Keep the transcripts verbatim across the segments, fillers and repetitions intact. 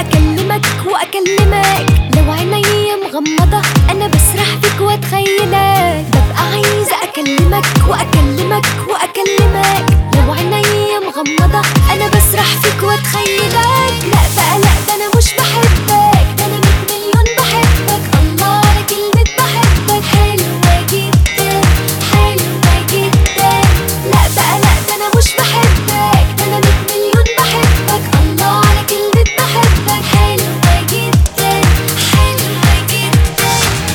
اكلمك واكلمك، لو عينيا مغمضة انا بسرح فيك واتخيلك. ببقى عايزة اكلمك واكلمك واكلمك، لو عينيا مغمضة انا بسرح فيك واتخيلك. لا بقى لا، ده انا مش بحبك، ده انا مية مليون بحبك. الله على كلمة بحبك، حلوة جدا حلوة جدا. لا بقى لا، ده انا مش بحبك، ده انا مية مليون بحبك. الله على كلمة بحبك، حلوة جدا حلوة جدا.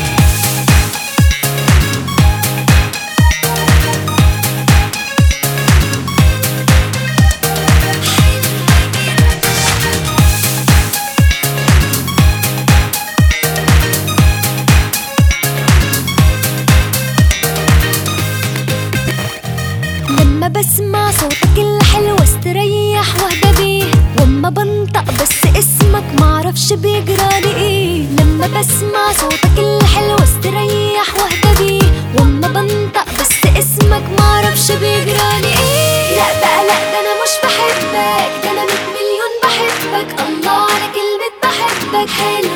لما بسمع صوتك الحلو استريح واهدى بيه، واما بنطق بس اسمك معرفش بيجرالي ايه. لما بسمع صوتك الحلو استريح واهدى بيه، واما بنطق بس اسمك معرفش بيجرالي ايه. لا بقى لا، ده انا مش بحبك، ده انا مية مليون بحبك. الله على كلمة بحبك، حلو